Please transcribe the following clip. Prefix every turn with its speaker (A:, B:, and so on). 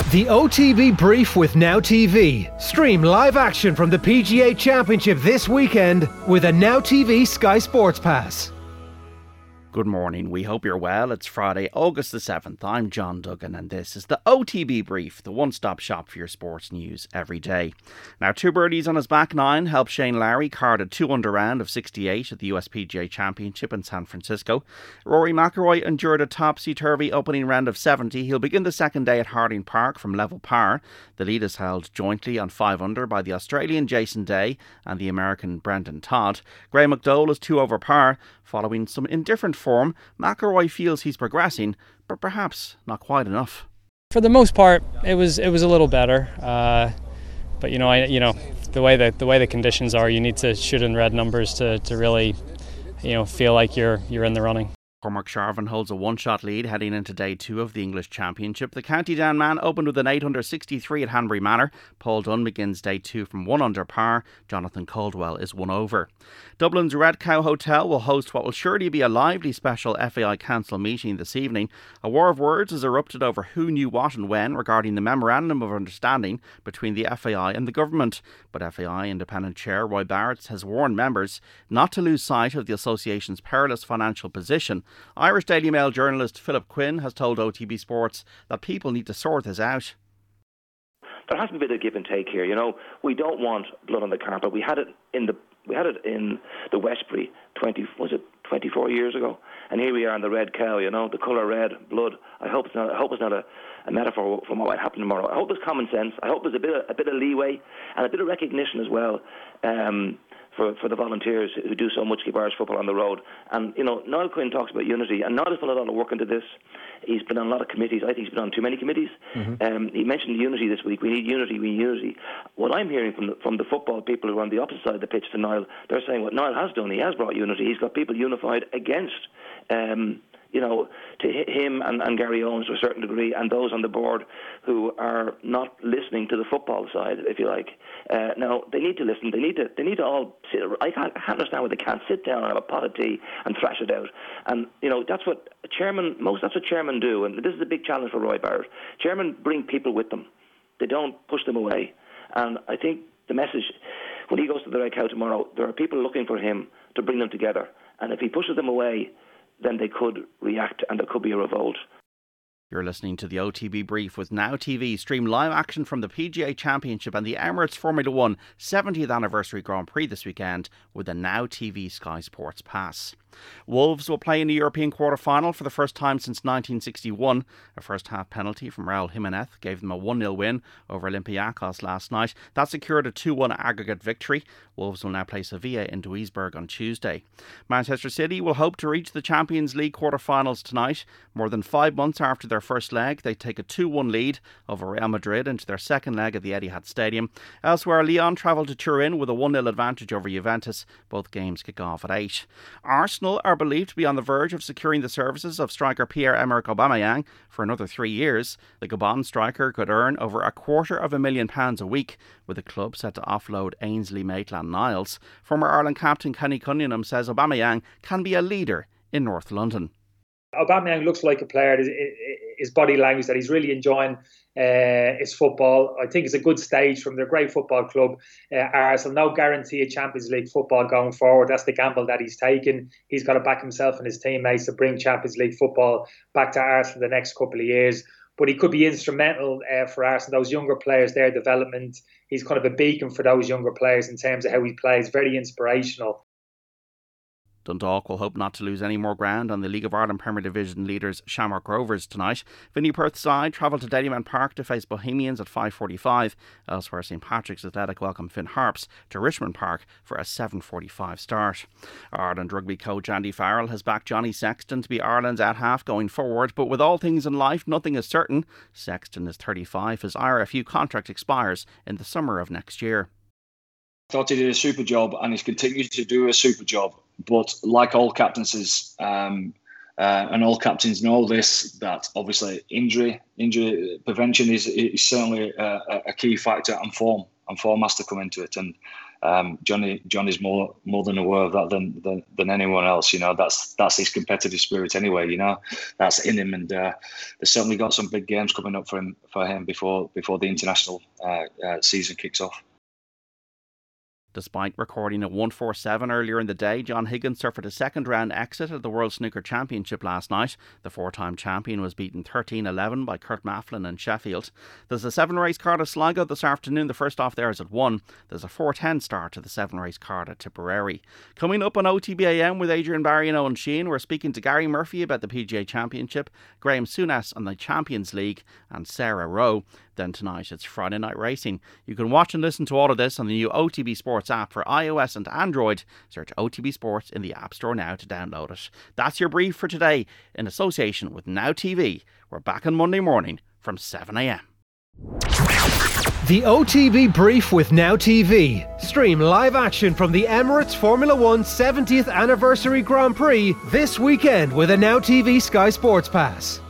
A: The OTB Brief with Now TV. Stream live action from the PGA Championship this weekend with a Now TV Sky Sports Pass.
B: Good morning, we hope you're well. It's Friday, August the 7th. I'm John Duggan and this is the OTB Brief, the one-stop shop for your sports news every day. Now, 2 birdies on his back nine helped Shane Lowry card a 2-under round of 68 at the US PGA Championship in San Francisco. Rory McIlroy endured a topsy-turvy opening round of 70. He'll begin the second day at Harding Park from level par. The lead is held jointly on 5 under by the Australian Jason Day and the American Brendan Todd. Graeme McDowell is 2 over par. Following some indifferent form, McIlroy feels he's progressing, but perhaps not quite enough.
C: For the most part, it was a little better, but the way the conditions are, you need to shoot in red numbers to really, feel like you're in the running.
B: Cormac Sharvin holds a one-shot lead heading into day 2 of the English Championship. The County Down man opened with an 8 under 63 at Hanbury Manor. Paul Dunn begins day 2 from 1 under par. Jonathan Caldwell is 1 over. Dublin's Red Cow Hotel will host what will surely be a lively special FAI Council meeting this evening. A war of words has erupted over who knew what and when regarding the Memorandum of Understanding between the FAI and the government. But FAI Independent Chair Roy Barrett has warned members not to lose sight of the association's perilous financial position. Irish Daily Mail journalist Philip Quinn has told OTB Sports that people need to sort this out.
D: There has to be a bit of give and take here. We don't want blood on the carpet. We had it in the Westbury 24 years ago, and here we are in the Red Cow. The colour red, blood. I hope it's not a metaphor for what might happen tomorrow. I hope there's common sense. I hope there's a bit of leeway and a bit of recognition as well. For the volunteers who do so much to keep Irish football on the road. And, Niall Quinn talks about unity, and Niall has put a lot of work into this. He's been on a lot of committees. I think he's been on too many committees. Mm-hmm. He mentioned unity this week. We need unity. What I'm hearing from the football people who are on the opposite side of the pitch to Niall, they're saying what Niall has done. He has brought unity. He's got people unified against to him and Gary Owens to a certain degree, and those on the board who are not listening to the football side, if you like. Now they need to listen. They need to all sit. I can't understand why they can't sit down and have a pot of tea and thrash it out. And that's what chairmen do. And this is a big challenge for Roy Barrett. Chairmen bring people with them. They don't push them away. And I think the message when he goes to the Red Cow tomorrow, there are people looking for him to bring them together. And if he pushes them away, then they could react and there could be a revolt.
B: You're listening to the OTB Brief with Now TV. Stream live action from the PGA Championship and the Emirates Formula 1 70th Anniversary Grand Prix this weekend with a Now TV Sky Sports Pass. Wolves will play in the European quarter-final for the first time since 1961. A first-half penalty from Raul Jimenez gave them a 1-0 win over Olympiacos last night. That secured a 2-1 aggregate victory. Wolves will now play Sevilla in Duisburg on Tuesday. Manchester City will hope to reach the Champions League quarter-finals tonight. More than 5 months after their first leg, they take a 2-1 lead over Real Madrid into their second leg at the Etihad Stadium. Elsewhere, Lyon travel to Turin with a 1-0 advantage over Juventus. Both games kick off at 8. Arsenal are believed to be on the verge of securing the services of striker Pierre-Emerick Aubameyang for another 3 years. The Gabon striker could earn over £250,000 a week, with the club set to offload Ainsley Maitland-Niles. Former Ireland captain Kenny Cunningham says Aubameyang can be a leader in North London.
E: Aubameyang looks like a player, his body language, that he's really enjoying his football. I think it's a good stage from their great football club. Arsenal no guarantee of Champions League football going forward. That's the gamble that he's taken. He's got to back himself and his teammates to bring Champions League football back to Arsenal the next couple of years. But he could be instrumental for Arsenal, those younger players, their development. He's kind of a beacon for those younger players in terms of how he plays. Very inspirational.
B: Dundalk will hope not to lose any more ground on the League of Ireland Premier Division leaders Shamrock Rovers tonight. Vinnie Perth's side travel to Dalymount Park to face Bohemians at 5:45. Elsewhere, St Patrick's Athletic welcome Finn Harps to Richmond Park for a 7:45 start. Ireland rugby coach Andy Farrell has backed Johnny Sexton to be Ireland's out-half going forward, but with all things in life, nothing is certain. Sexton is 35. His IRFU contract expires in the summer of next year.
F: I thought he did a super job and he's continued to do a super job. But like all captaincies, and all captains know this, that obviously injury prevention is certainly a key factor, and form has to come into it. And Johnny's more than aware of that than anyone else. You know, that's his competitive spirit anyway. You know, that's in him, and they've certainly got some big games coming up for him before the international season kicks off.
B: Despite recording a 147 earlier in the day, John Higgins suffered a second-round exit at the World Snooker Championship last night. The four-time champion was beaten 13-11 by Kurt Mafflin in Sheffield. There's a 7-race card at Sligo this afternoon. The first off there is at 1. There's a 4:10 start to the 7-race card at Tipperary. Coming up on OTBAM with Adrian Barry and Owen Sheehan, we're speaking to Gary Murphy about the PGA Championship, Graham Souness on the Champions League, and Sarah Rowe. Then tonight it's Friday Night Racing. You can watch and listen to all of this on the new OTB Sports app for iOS and Android. Search OTB Sports in the App Store now to download it. That's your brief for today in association with Now TV. We're back on Monday morning from 7 a.m.
A: The OTB Brief with Now TV. Stream live action from the Emirates Formula One 70th Anniversary Grand Prix this weekend with a Now TV Sky Sports Pass.